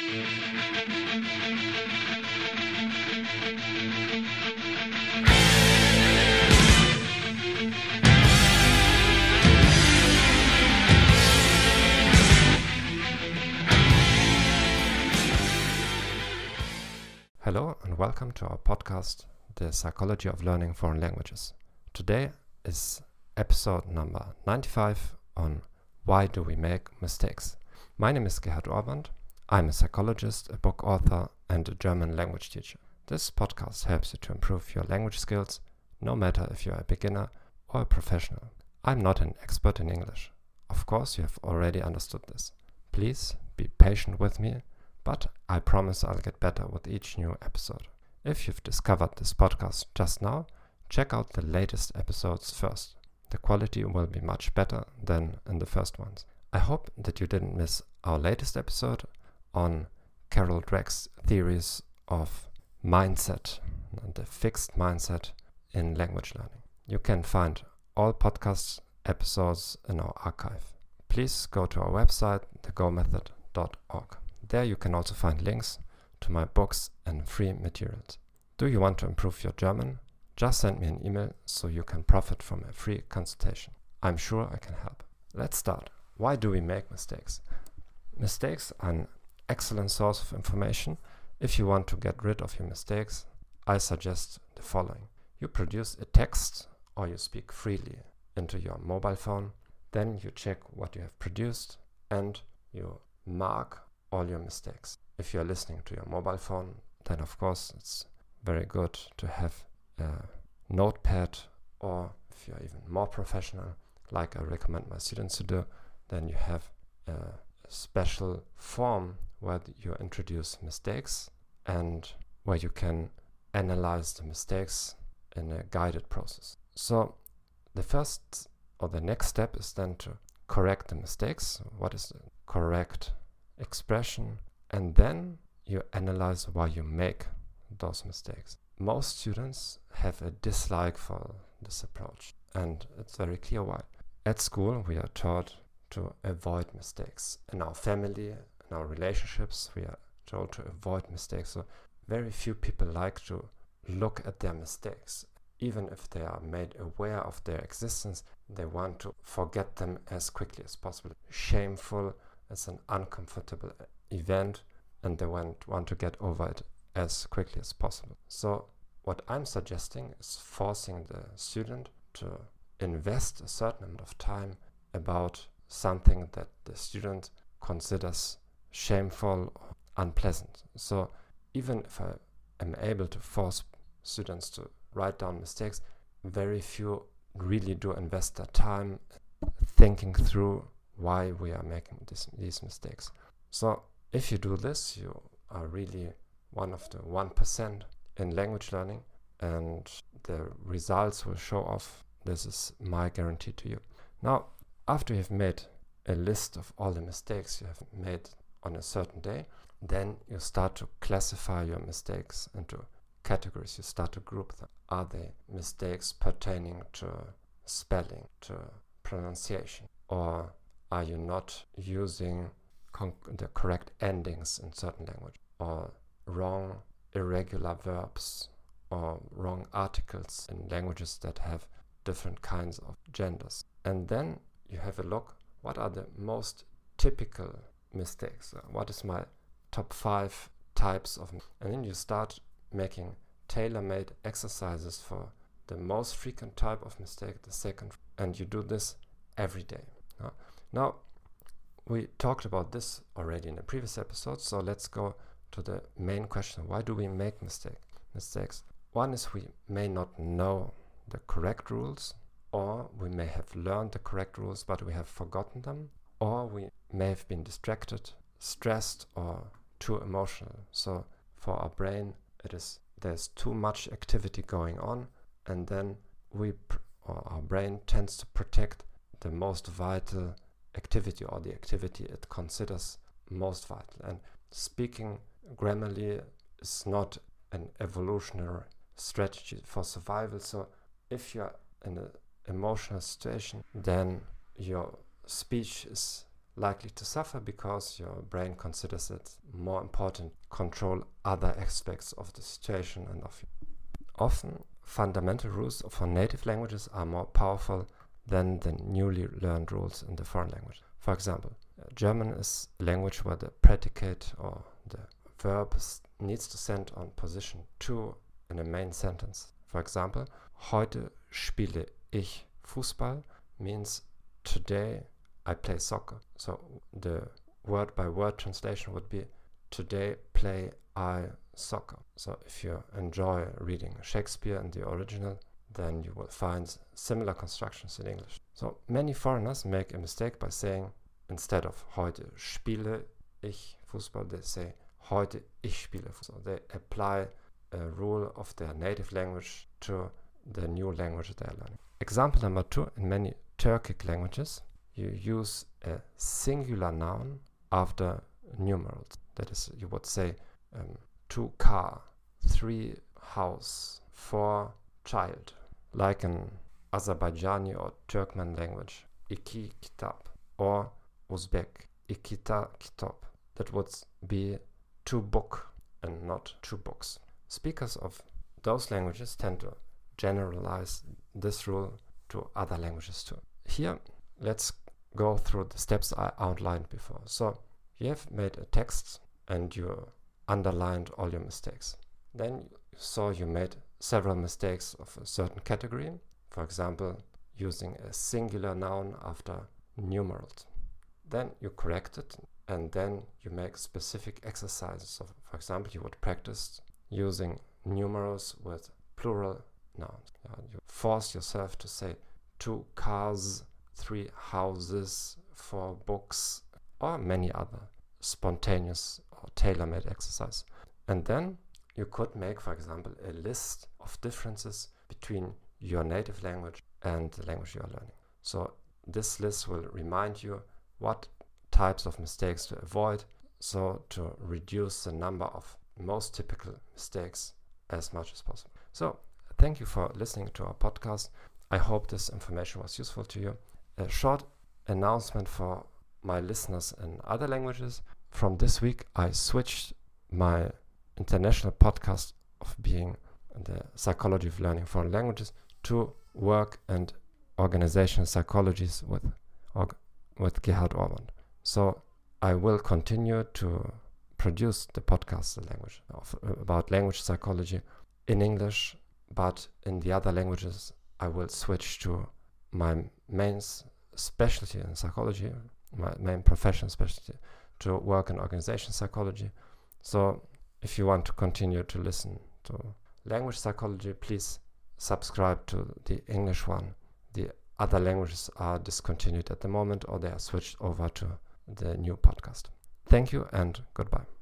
Hello and welcome to our podcast, The Psychology of Learning Foreign Languages. Today is episode number 95 on Why Do We Make Mistakes? My name is Gerhard Orband. I'm a psychologist, a book author, and a German language teacher. This podcast helps you to improve your language skills, no matter if you're a beginner or a professional. I'm not an expert in English. Of course, you have already understood this. Please be patient with me, but I promise I'll get better with each new episode. If you've discovered this podcast just now, check out the latest episodes first. The quality will be much better than in the first ones. I hope that you didn't miss our latest episode on Carol Dweck's theories of mindset and the fixed mindset in language learning. You can find all podcast episodes in our archive. Please go to our website, thegomethod.org. There you can also find links to my books and free materials. Do you want to improve your German? Just send me an email so you can profit from a free consultation. I'm sure I can help. Let's start. Why do we make mistakes? Mistakes are an excellent source of information. If you want to get rid of your mistakes, I suggest the following. You produce a text or you speak freely into your mobile phone. Then you check what you have produced and you mark all your mistakes. If you're listening to your mobile phone, then of course it's very good to have a notepad, or if you're even more professional, like I recommend my students to do, then you have a special form where you introduce mistakes and where you can analyze the mistakes in a guided process. So the first or the next step is then to correct the mistakes. What is the correct expression? And then you analyze why you make those mistakes. Most students have a dislike for this approach, and it's very clear why. At school, we are taught to avoid mistakes. In our family, in our relationships, we are told to avoid mistakes. So very few people like to look at their mistakes. Even if they are made aware of their existence, they want to forget them as quickly as possible. Shameful, it's an uncomfortable event, and they want to get over it as quickly as possible. So what I'm suggesting is forcing the student to invest a certain amount of time about something that the student considers shameful or unpleasant. So even if I am able to force students to write down mistakes, very few really do invest their time thinking through why we are making these mistakes. So if you do this, you are really one of the 1% in language learning, and the results will show off. This is my guarantee to you. Now, after you've made a list of all the mistakes you have made on a certain day, then you start to classify your mistakes into categories. You start to group them. Are they mistakes pertaining to spelling, to pronunciation, or are you not using the correct endings in certain language, or wrong irregular verbs, or wrong articles in languages that have different kinds of genders? And then you have a look, what are the most typical mistakes? What is my top 5 types of, and then you start making tailor-made exercises for the most frequent type of mistake, the second, and you do this every day. Now, we talked about this already in a previous episode, so let's go to the main question. Why do we make mistakes? One is we may not know the correct rules, or we may have learned the correct rules but we have forgotten them, or we may have been distracted, stressed, or too emotional. So for our brain, there's too much activity going on, and then our brain tends to protect the most vital activity, or the activity it considers most vital. And speaking grammarly is not an evolutionary strategy for survival. So if you're in an emotional situation, then your speech is likely to suffer because your brain considers it more important to control other aspects of the situation and of you. Often, fundamental rules for native languages are more powerful than the newly learned rules in the foreign language. For example, German is a language where the predicate or the verb needs to stand on position 2 in a main sentence. For example, heute spiele ich Fußball means today I play soccer. So the word by word translation would be today play I soccer. So if you enjoy reading Shakespeare in the original, then you will find similar constructions in English. So many foreigners make a mistake by saying, instead of heute spiele ich Fußball, they say heute ich spiele Fußball. They apply a rule of their native language to the new language they are learning. Example number 2, in many Turkic languages, you use a singular noun after numerals. That is, you would say 2 car, 3 house, 4 child. Like in Azerbaijani or Turkmen language, iki kitap, or Uzbek, ikita kitap. That would be 2 book and not 2 books. Speakers of those languages tend to generalize this rule to other languages too. Here, let's go through the steps I outlined before. So, you have made a text and you underlined all your mistakes. Then you saw you made several mistakes of a certain category. For example, using a singular noun after numerals. Then you correct it, and then you make specific exercises. So, for example, you would practice using numerals with plural nouns. You force yourself to say 2 cars, 3 houses, 4 books, or many other spontaneous or tailor-made exercise. And then you could make, for example, a list of differences between your native language and the language you are learning. So this list will remind you what types of mistakes to avoid, so to reduce the number of most typical mistakes as much as possible. So thank you for listening to our podcast. I hope this information was useful to you. A short announcement for my listeners in other languages. From this week, I switched my international podcast of being the psychology of learning foreign languages to work and organizational psychologies with Gerhard Orban. So I will continue to produce the podcast about language psychology in English, but in the other languages I will switch to my main specialty in psychology, my main professional specialty, to work in organization psychology. So if you want to continue to listen to language psychology, please subscribe to the English one. The other languages are discontinued at the moment, or they are switched over to the new podcast. Thank you and goodbye.